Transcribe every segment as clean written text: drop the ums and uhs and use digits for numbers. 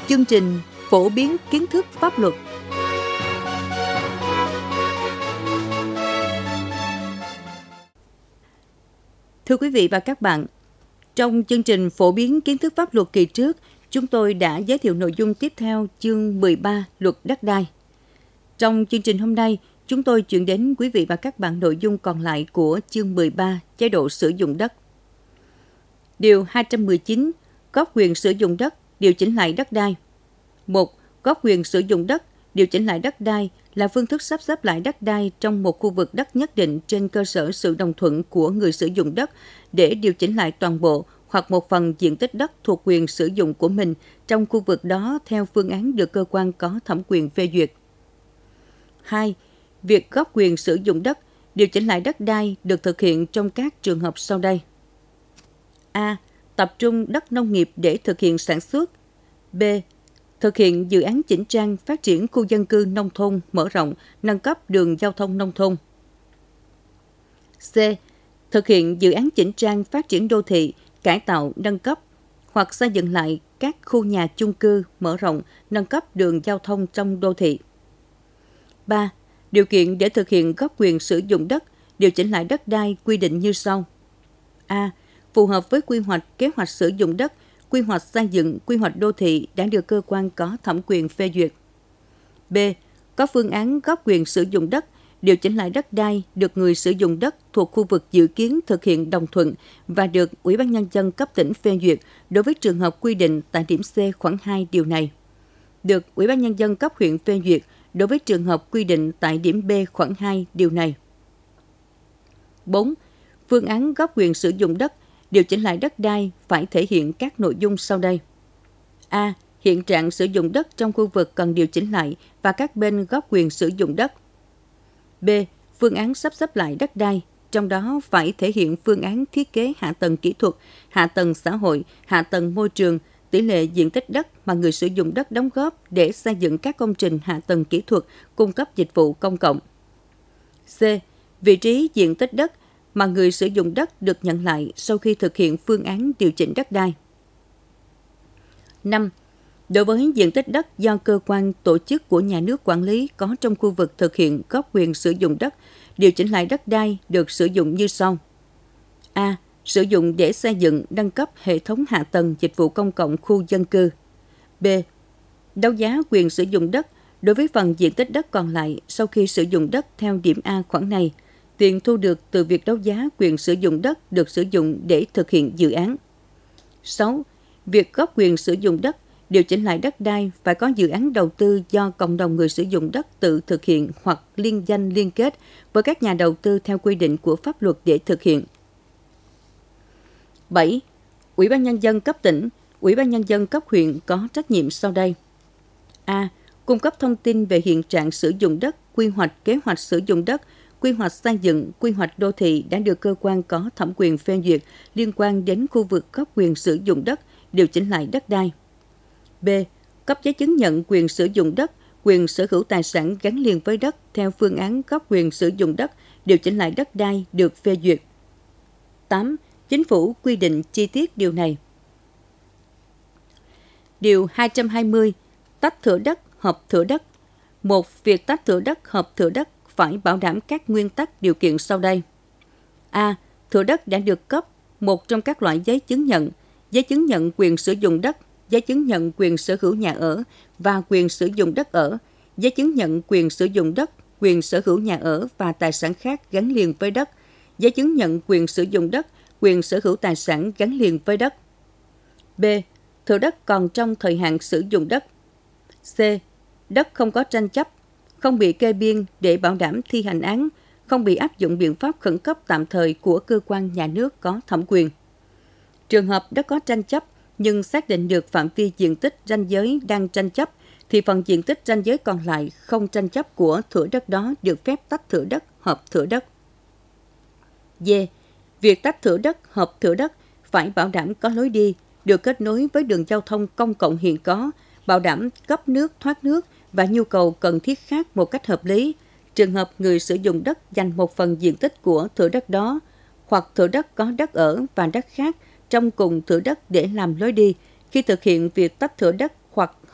Chương trình phổ biến kiến thức pháp luật. Thưa quý vị và các bạn, trong chương trình phổ biến kiến thức pháp luật kỳ trước, chúng tôi đã giới thiệu nội dung tiếp theo chương 13 Luật Đất đai. Trong chương trình hôm nay, chúng tôi chuyển đến quý vị và các bạn nội dung còn lại của chương 13 Chế độ sử dụng đất. Điều 219 Góp quyền sử dụng đất, điều chỉnh lại đất đai. 1. Góp quyền sử dụng đất, điều chỉnh lại đất đai là phương thức sắp xếp lại đất đai trong một khu vực đất nhất định trên cơ sở sự đồng thuận của người sử dụng đất để điều chỉnh lại toàn bộ hoặc một phần diện tích đất thuộc quyền sử dụng của mình trong khu vực đó theo phương án được cơ quan có thẩm quyền phê duyệt. 2. Việc góp quyền sử dụng đất, điều chỉnh lại đất đai được thực hiện trong các trường hợp sau đây. A. Tập trung đất nông nghiệp để thực hiện sản xuất. B. Thực hiện dự án chỉnh trang phát triển khu dân cư nông thôn mở rộng, nâng cấp đường giao thông nông thôn. C. Thực hiện dự án chỉnh trang phát triển đô thị, cải tạo, nâng cấp hoặc xây dựng lại các khu nhà chung cư mở rộng, nâng cấp đường giao thông trong đô thị. 3. Điều kiện để thực hiện góp quyền sử dụng đất, điều chỉnh lại đất đai quy định như sau. A. Phù hợp với quy hoạch, kế hoạch sử dụng đất, quy hoạch xây dựng, quy hoạch đô thị đã được cơ quan có thẩm quyền phê duyệt. B. Có phương án góp quyền sử dụng đất, điều chỉnh lại đất đai được người sử dụng đất thuộc khu vực dự kiến thực hiện đồng thuận và được Ủy ban Nhân dân cấp tỉnh phê duyệt đối với trường hợp quy định tại điểm C khoản 2 điều này. Được Ủy ban Nhân dân cấp huyện phê duyệt đối với trường hợp quy định tại điểm B khoản 2 điều này. 4. Phương án góp quyền sử dụng đất, điều chỉnh lại đất đai phải thể hiện các nội dung sau đây. A. Hiện trạng sử dụng đất trong khu vực cần điều chỉnh lại và các bên góp quyền sử dụng đất. B. Phương án sắp xếp lại đất đai, trong đó phải thể hiện phương án thiết kế hạ tầng kỹ thuật, hạ tầng xã hội, hạ tầng môi trường, tỷ lệ diện tích đất mà người sử dụng đất đóng góp để xây dựng các công trình hạ tầng kỹ thuật, cung cấp dịch vụ công cộng. C. Vị trí diện tích đất mà người sử dụng đất được nhận lại sau khi thực hiện phương án điều chỉnh đất đai. 5. Đối với diện tích đất do cơ quan tổ chức của nhà nước quản lý có trong khu vực thực hiện góp quyền sử dụng đất, điều chỉnh lại đất đai được sử dụng như sau. A. Sử dụng để xây dựng, nâng cấp hệ thống hạ tầng dịch vụ công cộng khu dân cư. B. Đấu giá quyền sử dụng đất đối với phần diện tích đất còn lại sau khi sử dụng đất theo điểm A khoản này. Tiền thu được từ việc đấu giá quyền sử dụng đất được sử dụng để thực hiện dự án. 6. Việc góp quyền sử dụng đất, điều chỉnh lại đất đai phải có dự án đầu tư do cộng đồng người sử dụng đất tự thực hiện hoặc liên danh liên kết với các nhà đầu tư theo quy định của pháp luật để thực hiện. 7. Ủy ban Nhân dân cấp tỉnh, Ủy ban Nhân dân cấp huyện có trách nhiệm sau đây. A. Cung cấp thông tin về hiện trạng sử dụng đất, quy hoạch, kế hoạch sử dụng đất, quy hoạch xây dựng, quy hoạch đô thị đã được cơ quan có thẩm quyền phê duyệt liên quan đến khu vực góp quyền sử dụng đất, điều chỉnh lại đất đai. B. Cấp giấy chứng nhận quyền sử dụng đất, quyền sở hữu tài sản gắn liền với đất theo phương án góp quyền sử dụng đất, điều chỉnh lại đất đai được phê duyệt. 8. Chính phủ quy định chi tiết điều này. Điều 220. Tách thửa đất, hợp thửa đất. 1. Việc tách thửa đất, hợp thửa đất phải bảo đảm các nguyên tắc điều kiện sau đây. A. Thửa đất đã được cấp một trong các loại giấy chứng nhận quyền sử dụng đất, giấy chứng nhận quyền sở hữu nhà ở và quyền sử dụng đất ở, giấy chứng nhận quyền sử dụng đất, quyền sở hữu nhà ở và tài sản khác gắn liền với đất, giấy chứng nhận quyền sử dụng đất, quyền sở hữu tài sản gắn liền với đất. B. Thửa đất còn trong thời hạn sử dụng đất. C. Đất không có tranh chấp, không bị kê biên để bảo đảm thi hành án, không bị áp dụng biện pháp khẩn cấp tạm thời của cơ quan nhà nước có thẩm quyền. Trường hợp đất có tranh chấp nhưng xác định được phạm vi diện tích ranh giới đang tranh chấp thì phần diện tích ranh giới còn lại không tranh chấp của thửa đất đó được phép tách thửa đất, hợp thửa đất. D. Việc tách thửa đất, hợp thửa đất phải bảo đảm có lối đi, được kết nối với đường giao thông công cộng hiện có, bảo đảm cấp nước, thoát nước và nhu cầu cần thiết khác một cách hợp lý. Trường hợp người sử dụng đất dành một phần diện tích của thửa đất đó hoặc thửa đất có đất ở và đất khác trong cùng thửa đất để làm lối đi, khi thực hiện việc tách thửa đất hoặc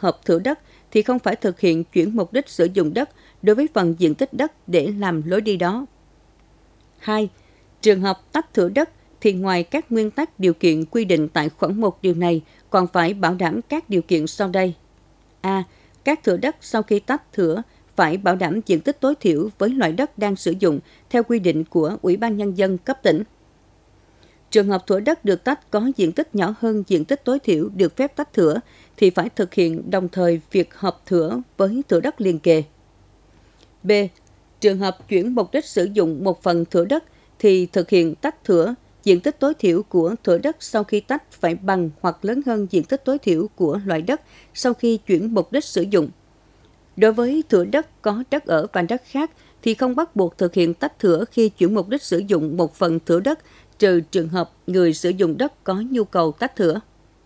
hợp thửa đất thì không phải thực hiện chuyển mục đích sử dụng đất đối với phần diện tích đất để làm lối đi đó. 2. Trường hợp tách thửa đất thì ngoài các nguyên tắc điều kiện quy định tại khoản 1 điều này còn phải bảo đảm các điều kiện sau đây. A. Các thửa đất sau khi tách thửa phải bảo đảm diện tích tối thiểu với loại đất đang sử dụng theo quy định của Ủy ban Nhân dân cấp tỉnh. Trường hợp thửa đất được tách có diện tích nhỏ hơn diện tích tối thiểu được phép tách thửa thì phải thực hiện đồng thời việc hợp thửa với thửa đất liền kề. B. Trường hợp chuyển mục đích sử dụng một phần thửa đất thì thực hiện tách thửa, diện tích tối thiểu của thửa đất sau khi tách phải bằng hoặc lớn hơn diện tích tối thiểu của loại đất sau khi chuyển mục đích sử dụng. Đối với thửa đất có đất ở và đất khác thì không bắt buộc thực hiện tách thửa khi chuyển mục đích sử dụng một phần thửa đất, trừ trường hợp người sử dụng đất có nhu cầu tách thửa.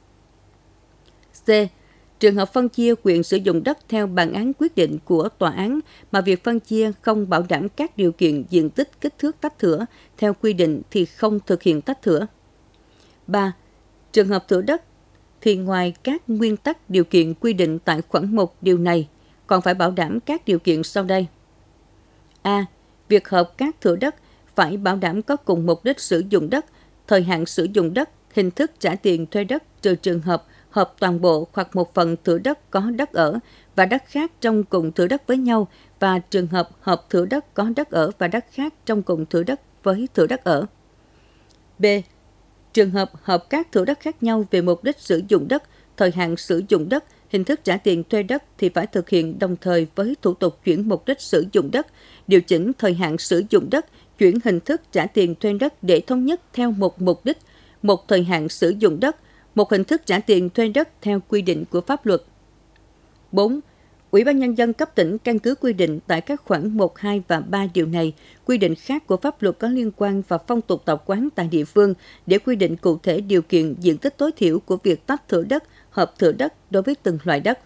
C. Trường hợp phân chia quyền sử dụng đất theo bản án quyết định của tòa án mà việc phân chia không bảo đảm các điều kiện diện tích kích thước tách thửa theo quy định thì không thực hiện tách thửa. 3. Trường hợp thửa đất thì ngoài các nguyên tắc điều kiện quy định tại khoản 1 điều này còn phải bảo đảm các điều kiện sau đây. A. Việc hợp các thửa đất phải bảo đảm có cùng mục đích sử dụng đất, thời hạn sử dụng đất, hình thức trả tiền thuê đất trừ trường hợp hợp toàn bộ hoặc một phần thửa đất có đất ở và đất khác trong cùng thửa đất với nhau và trường hợp hợp thửa đất có đất ở và đất khác trong cùng thửa đất với thửa đất ở. B. Trường hợp hợp các thửa đất khác nhau về mục đích sử dụng đất, thời hạn sử dụng đất, hình thức trả tiền thuê đất thì phải thực hiện đồng thời với thủ tục chuyển mục đích sử dụng đất, điều chỉnh thời hạn sử dụng đất, chuyển hình thức trả tiền thuê đất để thống nhất theo một mục đích, một thời hạn sử dụng đất, một hình thức trả tiền thuê đất theo quy định của pháp luật. 4. Ủy ban Nhân dân cấp tỉnh căn cứ quy định tại các khoản 1, 2 và 3 điều này, quy định khác của pháp luật có liên quan và phong tục tập quán tại địa phương để quy định cụ thể điều kiện diện tích tối thiểu của việc tách thửa đất, hợp thửa đất đối với từng loại đất.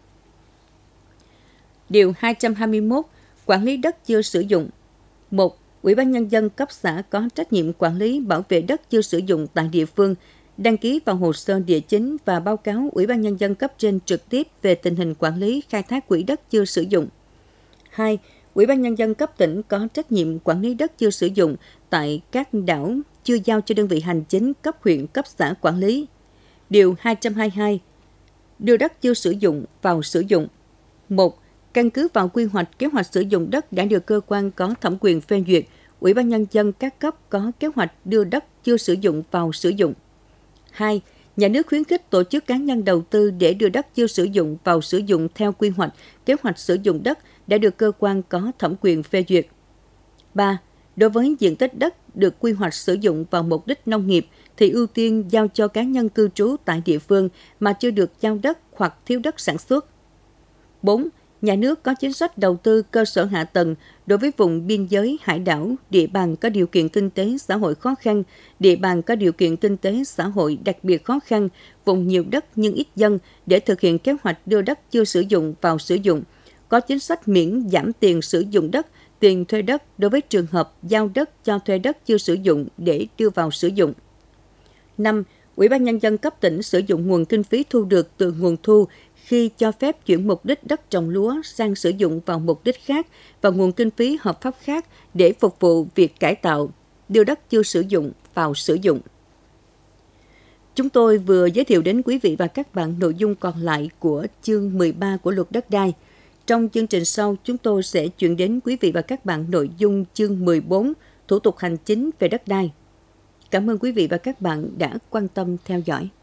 Điều 221. Quản lý đất chưa sử dụng. 1. Ủy ban Nhân dân cấp xã có trách nhiệm quản lý bảo vệ đất chưa sử dụng tại địa phương, đăng ký vào hồ sơ địa chính và báo cáo Ủy ban Nhân dân cấp trên trực tiếp về tình hình quản lý khai thác quỹ đất chưa sử dụng. 2. Ủy ban Nhân dân cấp tỉnh có trách nhiệm quản lý đất chưa sử dụng tại các đảo chưa giao cho đơn vị hành chính cấp huyện, cấp xã quản lý. Điều 222. Đưa đất chưa sử dụng vào sử dụng. 1. Căn cứ vào quy hoạch kế hoạch sử dụng đất đã được cơ quan có thẩm quyền phê duyệt, Ủy ban Nhân dân các cấp có kế hoạch đưa đất chưa sử dụng vào sử dụng. 2. Nhà nước khuyến khích tổ chức cá nhân đầu tư để đưa đất chưa sử dụng vào sử dụng theo quy hoạch, kế hoạch sử dụng đất đã được cơ quan có thẩm quyền phê duyệt. 3. Đối với diện tích đất được quy hoạch sử dụng vào mục đích nông nghiệp thì ưu tiên giao cho cá nhân cư trú tại địa phương mà chưa được giao đất hoặc thiếu đất sản xuất. 4. Nhà nước có chính sách đầu tư cơ sở hạ tầng đối với vùng biên giới, hải đảo, địa bàn có điều kiện kinh tế xã hội khó khăn, địa bàn có điều kiện kinh tế xã hội đặc biệt khó khăn, vùng nhiều đất nhưng ít dân để thực hiện kế hoạch đưa đất chưa sử dụng vào sử dụng. Có chính sách miễn giảm tiền sử dụng đất, tiền thuê đất đối với trường hợp giao đất cho thuê đất chưa sử dụng để đưa vào sử dụng. 5. Ủy ban Nhân dân cấp tỉnh sử dụng nguồn kinh phí thu được từ nguồn thu khi cho phép chuyển mục đích đất trồng lúa sang sử dụng vào mục đích khác và nguồn kinh phí hợp pháp khác để phục vụ việc cải tạo, đưa đất chưa sử dụng vào sử dụng. Chúng tôi vừa giới thiệu đến quý vị và các bạn nội dung còn lại của chương 13 của Luật Đất đai. Trong chương trình sau, chúng tôi sẽ chuyển đến quý vị và các bạn nội dung chương 14, thủ tục hành chính về đất đai. Cảm ơn quý vị và các bạn đã quan tâm theo dõi.